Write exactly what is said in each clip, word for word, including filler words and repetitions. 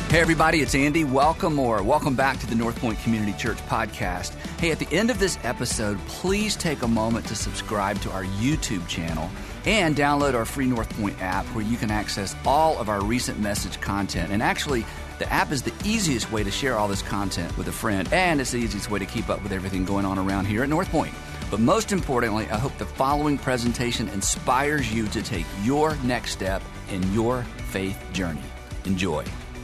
Hey everybody, it's Andy. Welcome or welcome back to the North Point Community Church podcast. Hey, at the end of this episode, please take a moment to subscribe to our YouTube channel and download our free North Point app where you can access all of our recent message content. And actually, the app is the easiest way to share all this content with a friend, and it's the easiest way to keep up with everything going on around here at North Point. But most importantly, I hope the following presentation inspires you to take your next step in your faith journey. Enjoy.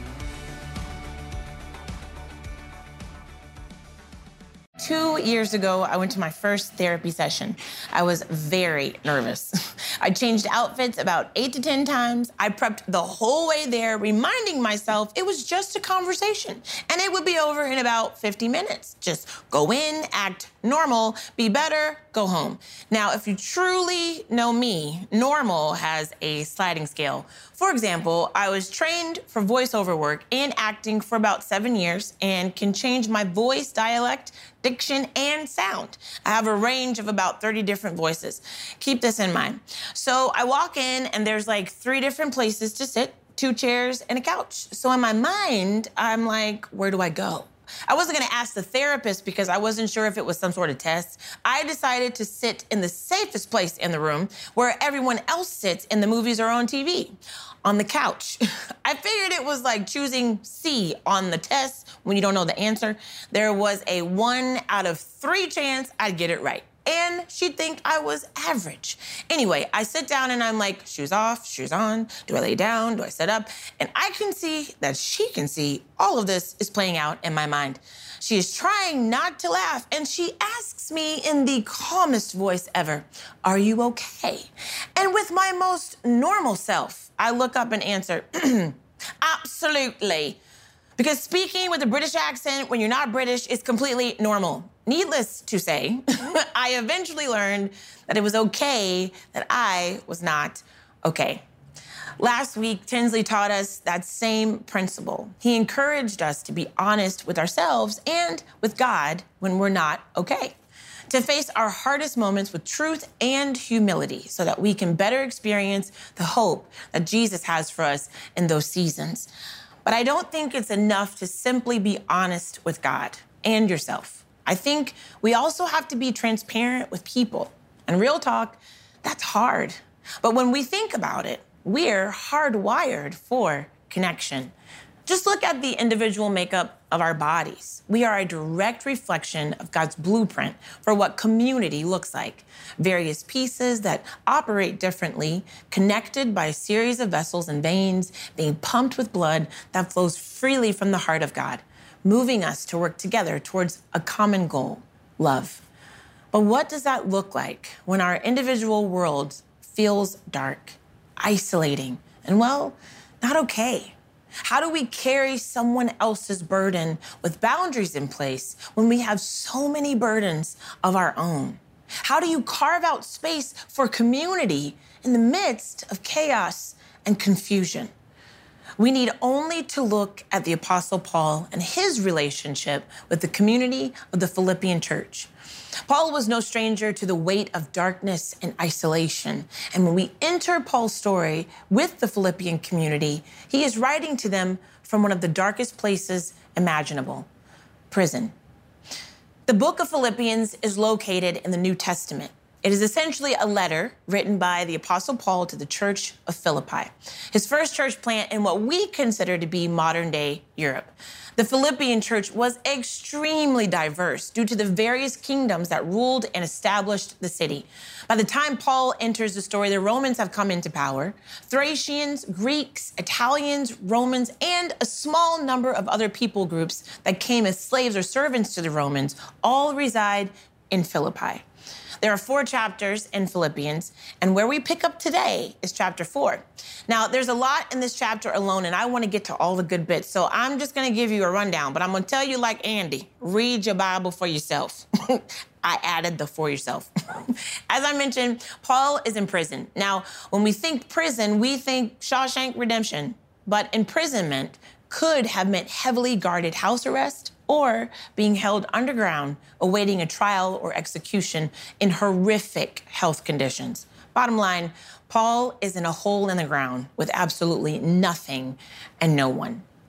Two years ago, I went to my first therapy session. I was very nervous. I changed outfits about eight to ten times. I prepped the whole way there, reminding myself it was just a conversation and it would be over in about fifty minutes. Just go in, act normal, be better, go home. Now, if you truly know me, normal has a sliding scale. For example, I was trained for voiceover work and acting for about seven years and can change my voice, dialect, diction, and sound. I have a range of about thirty different voices. Keep this in mind. So I walk in and there's like three different places to sit, two chairs and a couch. So in my mind, I'm like, where do I go? I wasn't gonna ask the therapist because I wasn't sure if it was some sort of test. I decided to sit in the safest place in the room where everyone else sits in the movies or on T V, on the couch. I figured it was like choosing C on the test when you don't know the answer. There was a one out of three chance I'd get it right. And she'd think I was average. Anyway, I sit down and I'm like, shoes off, shoes on. Do I lay down? Do I sit up? And I can see that she can see all of this is playing out in my mind. She is trying not to laugh, and she asks me in the calmest voice ever, are you okay? And with my most normal self, I look up and answer, absolutely. Because speaking with a British accent when you're not British is completely normal. Needless to say, I eventually learned that it was okay that I was not okay. Last week, Tinsley taught us that same principle. He encouraged us to be honest with ourselves and with God when we're not okay, to face our hardest moments with truth and humility so that we can better experience the hope that Jesus has for us in those seasons. But I don't think it's enough to simply be honest with God and yourself. I think we also have to be transparent with people. And real talk, that's hard. But when we think about it, we're hardwired for connection. Just look at the individual makeup of our bodies. We are a direct reflection of God's blueprint for what community looks like. Various pieces that operate differently, connected by a series of vessels and veins, being pumped with blood that flows freely from the heart of God, moving us to work together towards a common goal, love. But what does that look like when our individual world feels dark, isolating, and well, not okay? How do we carry someone else's burden with boundaries in place when we have so many burdens of our own? How do you carve out space for community in the midst of chaos and confusion? We need only to look at the Apostle Paul and his relationship with the community of the Philippian church. Paul was no stranger to the weight of darkness and isolation. And when we enter Paul's story with the Philippian community, he is writing to them from one of the darkest places imaginable, prison. The book of Philippians is located in the New Testament. It is essentially a letter written by the Apostle Paul to the church of Philippi, his first church plant in what we consider to be modern-day Europe. The Philippian church was extremely diverse due to the various kingdoms that ruled and established the city. By the time Paul enters the story, the Romans have come into power. Thracians, Greeks, Italians, Romans, and a small number of other people groups that came as slaves or servants to the Romans all reside in Philippi. There are four chapters in Philippians, and where we pick up today is chapter four. Now, there's a lot in this chapter alone, and I want to get to all the good bits, so I'm just going to give you a rundown, but I'm going to tell you like Andy, read your Bible for yourself. I added the for yourself. As I mentioned, Paul is in prison. Now, when we think prison, we think Shawshank Redemption, but imprisonment could have meant heavily guarded house arrest or being held underground, awaiting a trial or execution in horrific health conditions. Bottom line, Paul is in a hole in the ground with absolutely nothing and no one.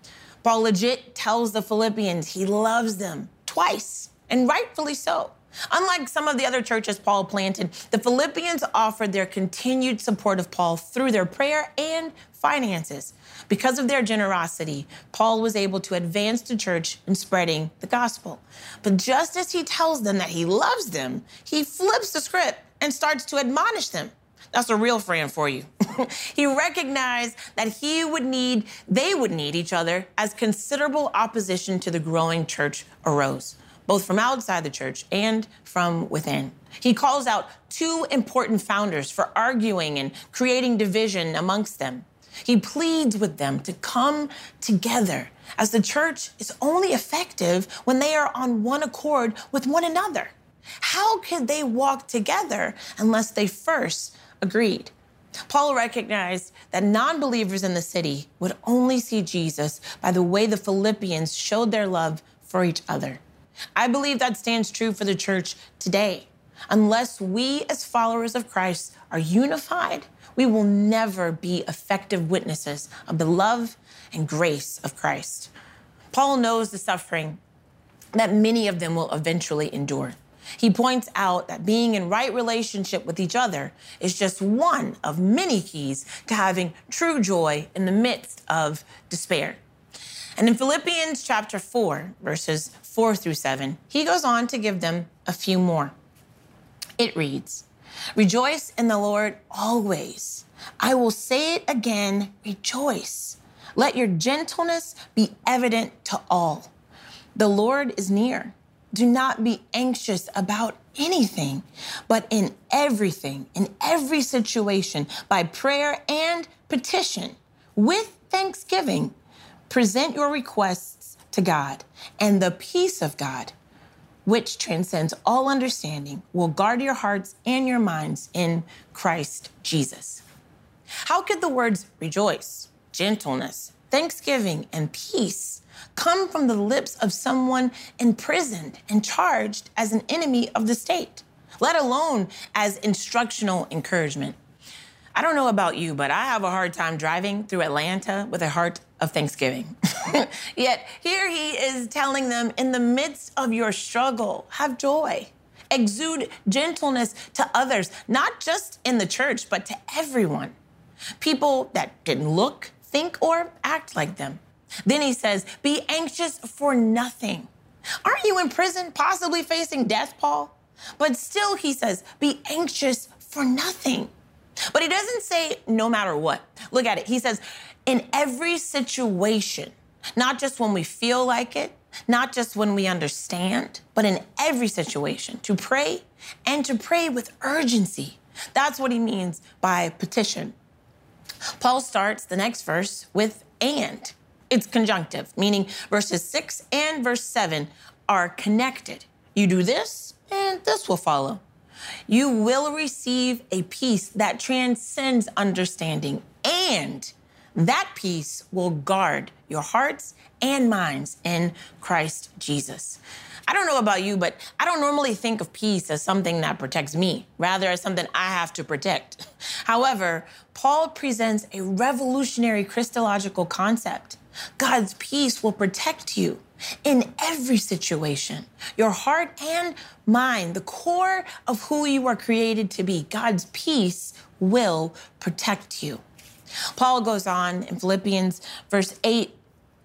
Paul legit tells the Philippians he loves them twice, and rightfully so. Unlike some of the other churches Paul planted, the Philippians offered their continued support of Paul through their prayer and finances. Because of their generosity, Paul was able to advance the church in spreading the gospel. But just as he tells them that he loves them, he flips the script and starts to admonish them. That's a real friend for you. He recognized that he would need, they would need each other as considerable opposition to the growing church arose, both from outside the church and from within. He calls out two important founders for arguing and creating division amongst them. He pleads with them to come together, as the church is only effective when they are on one accord with one another. How could they walk together unless they first agreed? Paul recognized that non-believers in the city would only see Jesus by the way the Philippians showed their love for each other. I believe that stands true for the church today. Unless we as followers of Christ are unified, we will never be effective witnesses of the love and grace of Christ. Paul knows the suffering that many of them will eventually endure. He points out that being in right relationship with each other is just one of many keys to having true joy in the midst of despair. And in Philippians chapter four, verses four through seven, he goes on to give them a few more. It reads, "Rejoice in the Lord always. I will say it again, rejoice. Let your gentleness be evident to all. The Lord is near. Do not be anxious about anything, but in everything, in every situation, by prayer and petition, with thanksgiving, present your requests to God, and the peace of God, which transcends all understanding, will guard your hearts and your minds in Christ Jesus." How could the words rejoice, gentleness, thanksgiving, and peace come from the lips of someone imprisoned and charged as an enemy of the state, let alone as instructional encouragement? I don't know about you, but I have a hard time driving through Atlanta with a heart of thanksgiving. Yet here he is telling them, in the midst of your struggle, have joy. Exude gentleness to others, not just in the church, but to everyone. People that didn't look, think, or act like them. Then he says, be anxious for nothing. Aren't you in prison, possibly facing death, Paul? But still, he says, be anxious for nothing. But he doesn't say no matter what. Look at it. He says, in every situation, not just when we feel like it, not just when we understand, but in every situation, to pray and to pray with urgency. That's what he means by petition. Paul starts the next verse with and. It's conjunctive, meaning verses six and verse seven are connected. You do this, and this will follow. You will receive a peace that transcends understanding, and that peace will guard your hearts and minds in Christ Jesus. I don't know about you, but I don't normally think of peace as something that protects me, rather as something I have to protect. However, Paul presents a revolutionary Christological concept. God's peace will protect you in every situation. Your heart and mind, the core of who you are created to be, God's peace will protect you. Paul goes on in Philippians verse eight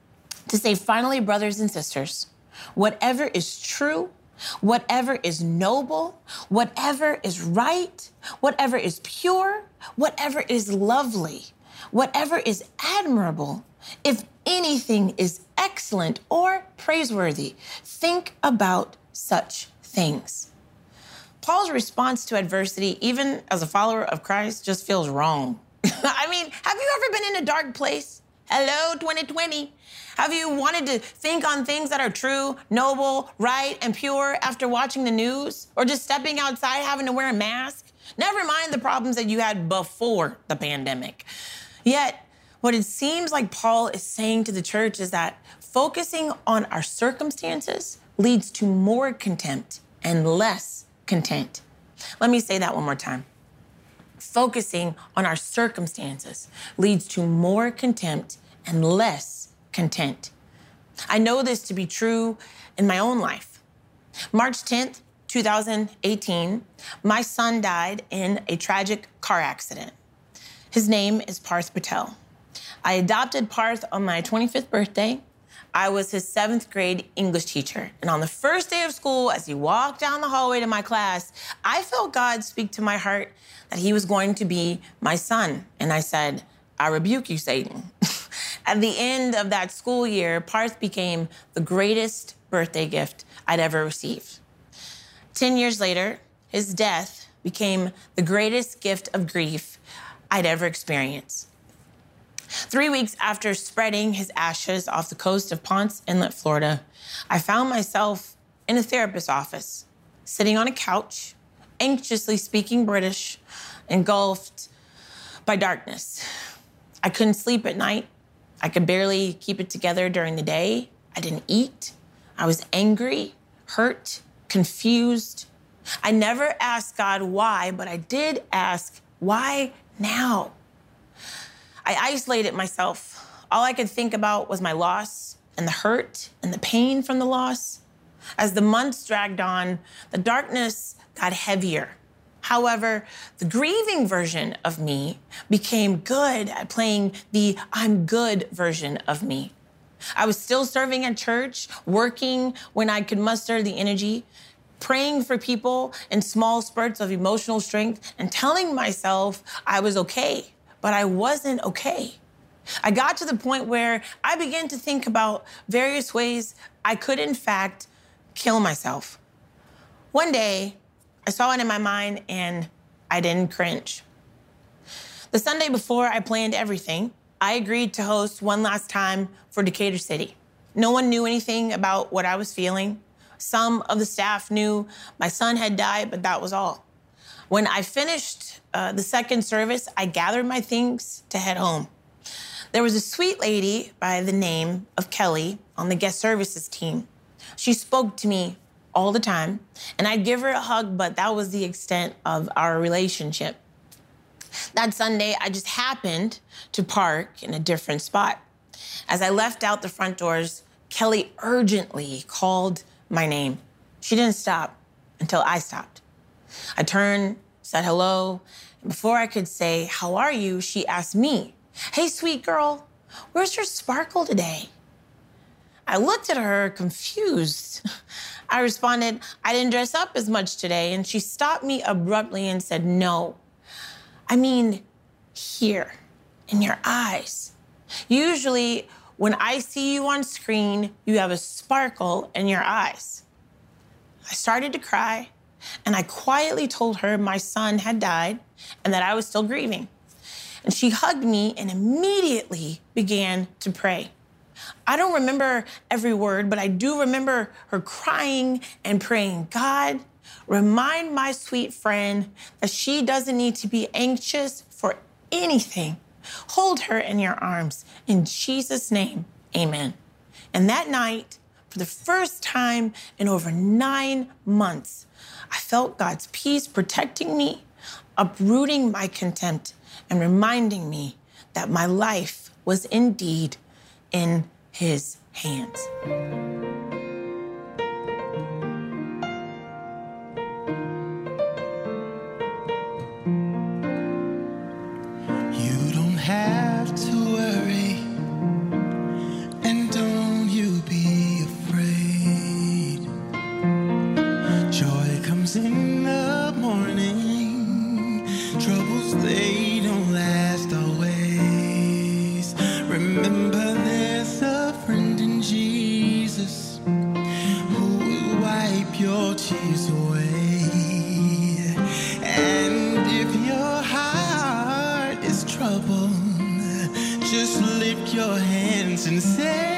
to say, finally, brothers and sisters, whatever is true, whatever is noble, whatever is right, whatever is pure, whatever is lovely, whatever is admirable, if anything is excellent or praiseworthy, think about such things. Paul's response to adversity, even as a follower of Christ, just feels wrong. I mean, have you ever been in a dark place? Hello, twenty twenty. Have you wanted to think on things that are true, noble, right, and pure after watching the news? Or just stepping outside having to wear a mask? Never mind the problems that you had before the pandemic. Yet, what it seems like Paul is saying to the church is that focusing on our circumstances leads to more contempt and less content. Let me say that one more time. Focusing on our circumstances leads to more contempt and less content. I know this to be true in my own life. March tenth, two thousand eighteen, my son died in a tragic car accident. His name is Parth Patel. I adopted Parth on my twenty-fifth birthday. I was his seventh grade English teacher. And on the first day of school, as he walked down the hallway to my class, I felt God speak to my heart that he was going to be my son. And I said, I rebuke you, Satan. At the end of that school year, Parth became the greatest birthday gift I'd ever received. Ten years later, his death became the greatest gift of grief I'd ever experienced. Three weeks after spreading his ashes off the coast of Ponce Inlet, Florida, I found myself in a therapist's office, sitting on a couch, anxiously speaking British, engulfed by darkness. I couldn't sleep at night. I could barely keep it together during the day. I didn't eat. I was angry, hurt, confused. I never asked God why, but I did ask, why now? I isolated myself. All I could think about was my loss and the hurt and the pain from the loss. As the months dragged on, the darkness got heavier. However, the grieving version of me became good at playing the I'm good version of me. I was still serving at church, working when I could muster the energy, praying for people in small spurts of emotional strength, and telling myself I was okay, but I wasn't okay. I got to the point where I began to think about various ways I could, in fact, kill myself. One day, I saw it in my mind and I didn't cringe. The Sunday before I planned everything, I agreed to host one last time for Decatur City. No one knew anything about what I was feeling. Some of the staff knew my son had died, but that was all. When I finished uh, the second service, I gathered my things to head home. There was a sweet lady by the name of Kelly on the guest services team. She spoke to me all the time, and I'd give her a hug, but that was the extent of our relationship. That Sunday, I just happened to park in a different spot. As I left out the front doors, Kelly urgently called my name. She didn't stop until I stopped. I turned, said hello, and before I could say, how are you, she asked me, hey, sweet girl, where's your sparkle today? I looked at her confused. I responded, I didn't dress up as much today, and she stopped me abruptly and said, no, I mean here, in your eyes. Usually, when I see you on screen, you have a sparkle in your eyes. I started to cry, and I quietly told her my son had died and that I was still grieving. And she hugged me and immediately began to pray. I don't remember every word, but I do remember her crying and praying, God, remind my sweet friend that she doesn't need to be anxious for anything. Hold her in your arms. In Jesus' name, amen. And that night, for the first time in over nine months, I felt God's peace protecting me, uprooting my contempt, and reminding me that my life was indeed in His hands. You don't have to worry, and don't you be afraid. Joy comes in the morning, troubles they don't last always. Remember there's a friend in Jesus who will wipe your tears away. And if your heart is troubled, just lift your hands and say,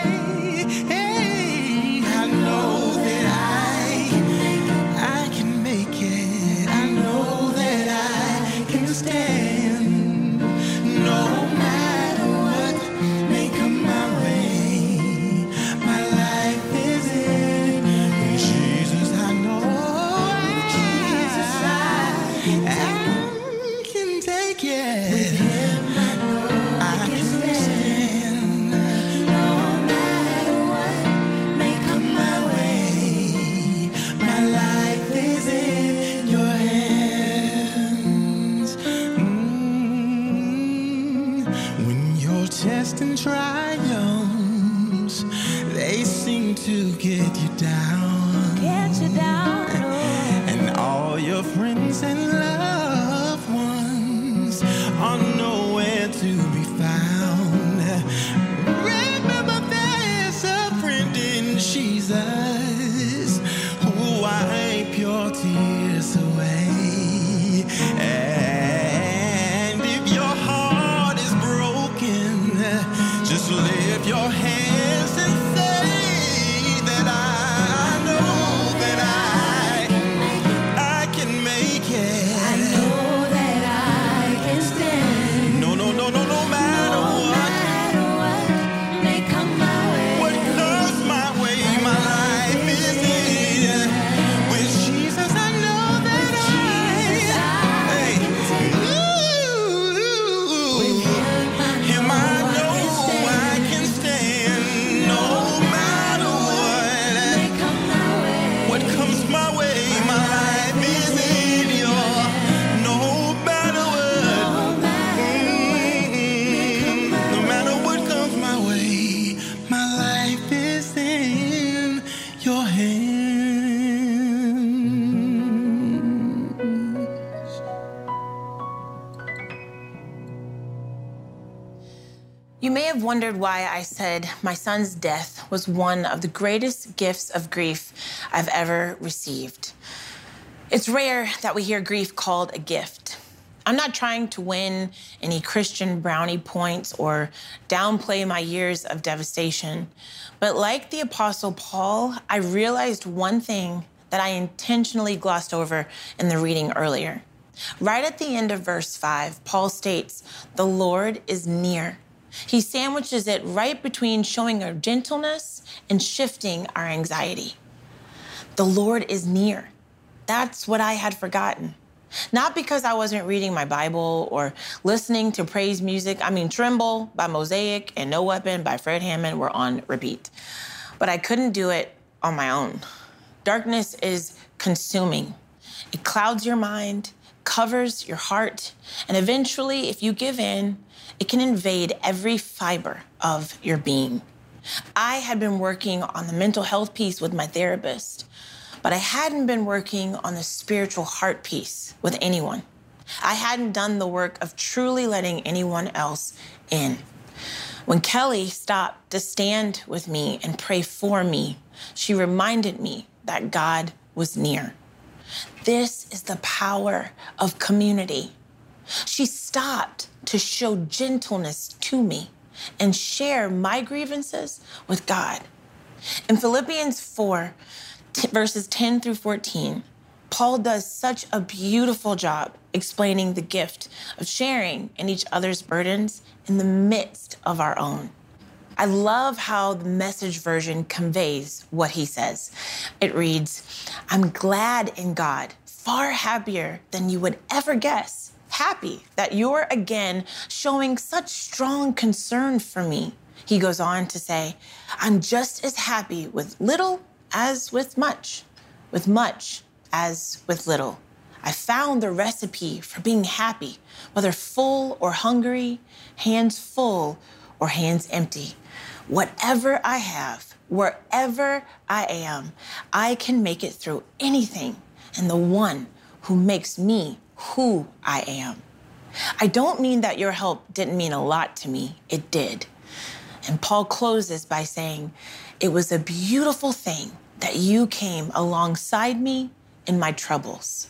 hey, I know that I can make it. I can make it. I know that I can stand. No matter what may come my way, my life is in Jesus. I know Jesus, I, I can take it. With Him, I know I can stand. No matter what tests and triumphs, they seem to get you down. Get you down, oh. And all your friends and loved ones are nowhere to be found. Remember, there's a friend in Jesus who will wipe your tears away. And if your heart is broken, just lift your hands and say that I know that I, I can make it. I know that I can stand. No, no, no, no, no matter No what. matter what may come my way. What comes my way, my life is in. With Jesus, I know that Jesus, I, I hey, can take. ooh, With him, I him know I I know can stand. I can stand. No matter May what, come my way. what comes my way, my life is in your. No matter what. No matter Mm, No matter what comes my way, my life is in your hands. You may have wondered why I said my son's death was one of the greatest gifts of grief I've ever received. It's rare that we hear grief called a gift. I'm not trying to win any Christian brownie points or downplay my years of devastation, but like the Apostle Paul, I realized one thing that I intentionally glossed over in the reading earlier. Right at the end of verse five, Paul states, "The Lord is near." He sandwiches it right between showing our gentleness and shifting our anxiety. The Lord is near. That's what I had forgotten. Not because I wasn't reading my Bible or listening to praise music. I mean, Tremble by Mosaic and No Weapon by Fred Hammond were on repeat. But I couldn't do it on my own. Darkness is consuming. It clouds your mind, covers your heart, and eventually, if you give in, it can invade every fiber of your being. I had been working on the mental health piece with my therapist, but I hadn't been working on the spiritual heart piece with anyone. I hadn't done the work of truly letting anyone else in. When Kelly stopped to stand with me and pray for me, she reminded me that God was near. This is the power of community. She stopped to show gentleness to me and share my grievances with God. In Philippians four, t- verses ten through fourteen, Paul does such a beautiful job explaining the gift of sharing in each other's burdens in the midst of our own. I love how the Message version conveys what he says. It reads, "I'm glad in God, far happier than you would ever guess. Happy that you're again showing such strong concern for me." He goes on to say, "I'm just as happy with little as with much, with much as with little. I found the recipe for being happy, whether full or hungry, hands full or hands empty. Whatever I have, wherever I am, I can make it through anything in the one who makes me who I am." I don't mean that your help didn't mean a lot to me. It did. And Paul closes by saying, "It was a beautiful thing that you came alongside me in my troubles."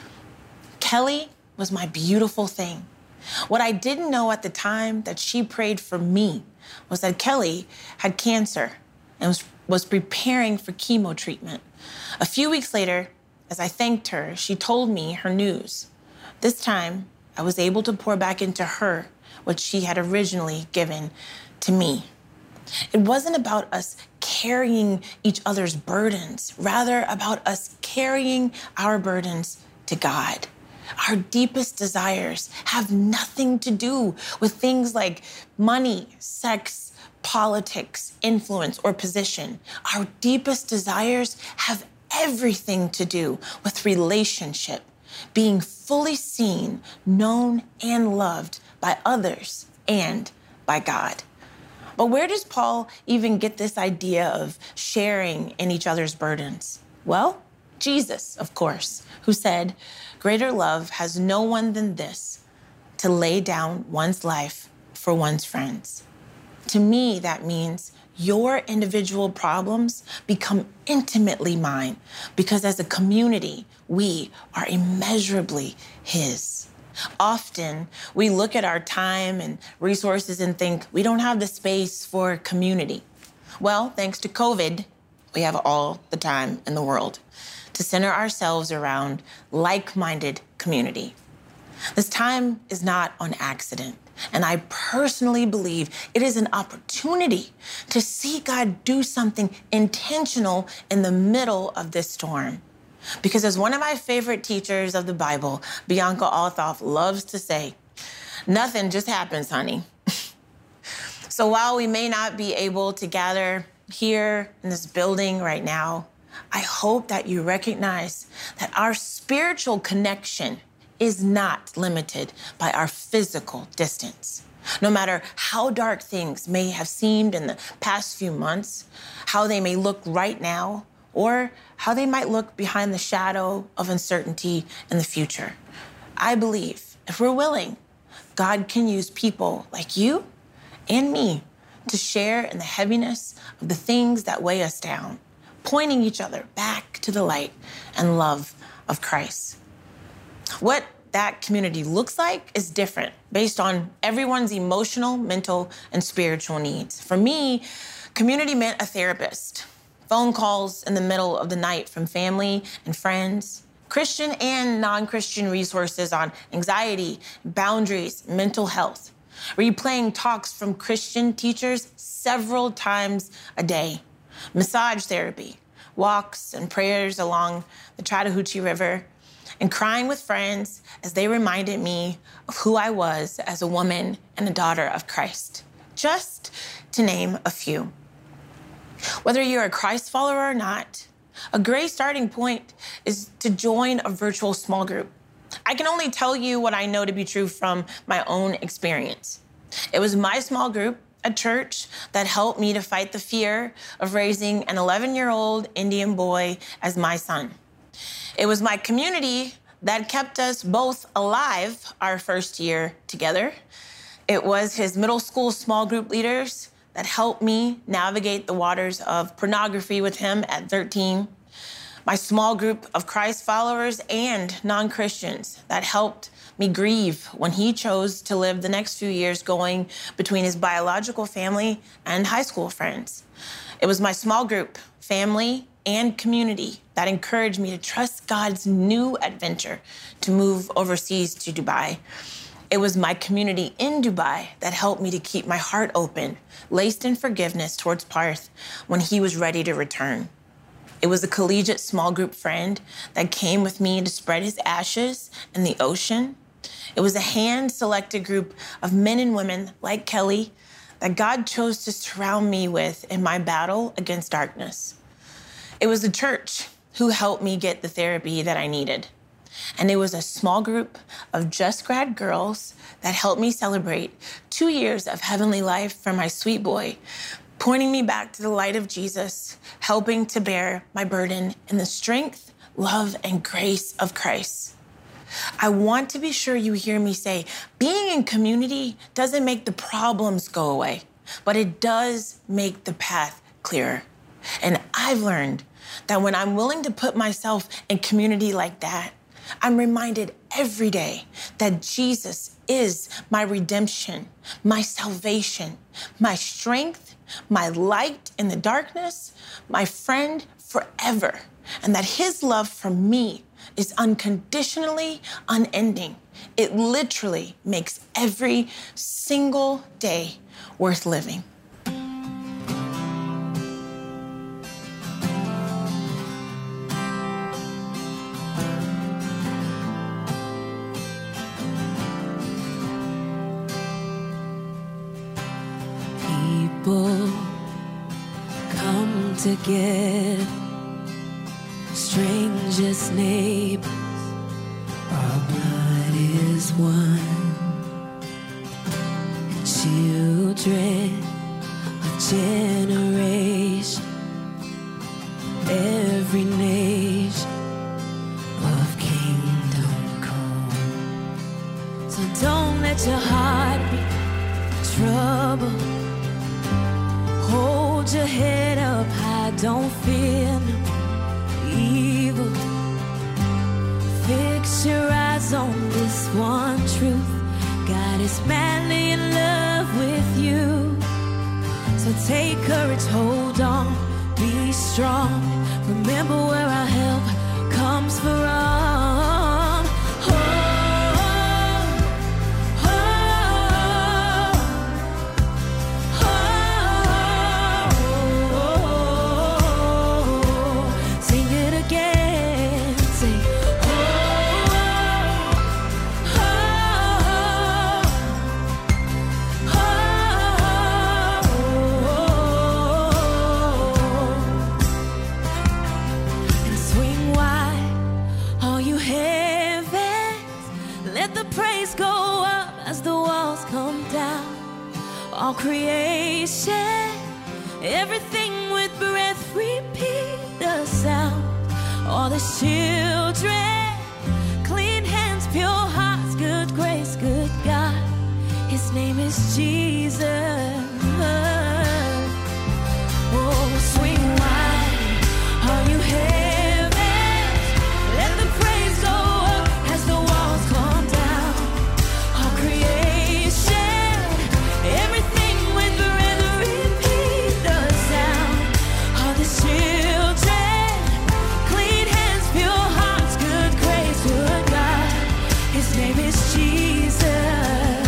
Kelly was my beautiful thing. What I didn't know at the time that she prayed for me was that Kelly had cancer and was, was preparing for chemo treatment. A few weeks later, as I thanked her, she told me her news. This time, I was able to pour back into her what she had originally given to me. It wasn't about us carrying each other's burdens, rather about us carrying our burdens to God. Our deepest desires have nothing to do with things like money, sex, politics, influence, or position. Our deepest desires have everything to do with relationship, being fully seen, known, and loved by others and by God. But where does Paul even get this idea of sharing in each other's burdens? Well, Jesus, of course, who said, "Greater love has no one than this, to lay down one's life for one's friends." To me, that means your individual problems become intimately mine, because as a community, we are immeasurably his. Often, we look at our time and resources and think we don't have the space for community. Well, thanks to COVID, we have all the time in the world to center ourselves around like-minded community. This time is not on accident, and I personally believe it is an opportunity to see God do something intentional in the middle of this storm. Because as one of my favorite teachers of the Bible, Bianca Althoff, loves to say, nothing just happens, honey. So while we may not be able to gather here in this building right now, I hope that you recognize that our spiritual connection is not limited by our physical distance. No matter how dark things may have seemed in the past few months, how they may look right now, or how they might look behind the shadow of uncertainty in the future, I believe if we're willing, God can use people like you and me to share in the heaviness of the things that weigh us down, pointing each other back to the light and love of Christ. What that community looks like is different based on everyone's emotional, mental, and spiritual needs. For me, community meant a therapist, phone calls in the middle of the night from family and friends, Christian and non-Christian resources on anxiety, boundaries, mental health, replaying talks from Christian teachers several times a day, massage therapy, walks and prayers along the Chattahoochee River, and crying with friends as they reminded me of who I was as a woman and a daughter of Christ, just to name a few. Whether you're a Christ follower or not, a great starting point is to join a virtual small group. I can only tell you what I know to be true from my own experience. It was my small group at church that helped me to fight the fear of raising an eleven-year-old Indian boy as my son. It was my community that kept us both alive our first year together. It was his middle school small group leaders that helped me navigate the waters of pornography with him at thirteen. My small group of Christ followers and non-Christians that helped me grieve when he chose to live the next few years going between his biological family and high school friends. It was my small group, family, and community that encouraged me to trust God's new adventure to move overseas to Dubai. It was my community in Dubai that helped me to keep my heart open, laced in forgiveness towards Parth when he was ready to return. It was a collegiate small group friend that came with me to spread his ashes in the ocean. It was a hand-selected group of men and women like Kelly that God chose to surround me with in my battle against darkness. It was the church who helped me get the therapy that I needed. And it was a small group of just grad girls that helped me celebrate two years of heavenly life for my sweet boy, pointing me back to the light of Jesus, helping to bear my burden in the strength, love, and grace of Christ. I want to be sure you hear me say, being in community doesn't make the problems go away, but it does make the path clearer. And I've learned that when I'm willing to put myself in community like that, I'm reminded every day that Jesus is my redemption, my salvation, my strength, my light in the darkness, my friend forever, and that his love for me is unconditionally unending. It literally makes every single day worth living. People come together, strangest neighbors, our blood is one. Children children of generation, every nation of kingdom come. So don't let your heart be troubled. Hold your head up high, don't fear no evil. Fix your eyes on this one truth: God is madly in love with you. So take courage, hold on, be strong. Remember where our help comes from. Oh, oh, oh, oh. Sing it again, sing. All creation, everything with breath, repeat the sound. All the children, clean hands, pure hearts, good grace, good God. His name is Jesus. Oh, swing wide, all you heavens, let the praise go up as the walls come down. All creation, everything with breath, repeat the sound. All the children, clean hands, pure hearts, good grace, good God. His name is Jesus.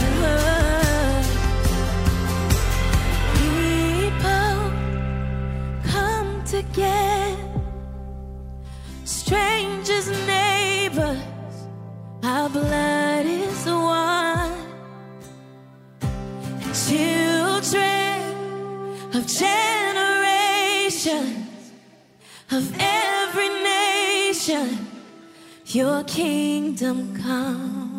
People come together, strangers, neighbors, our blood is one. Children of generations, of every nation, your kingdom come.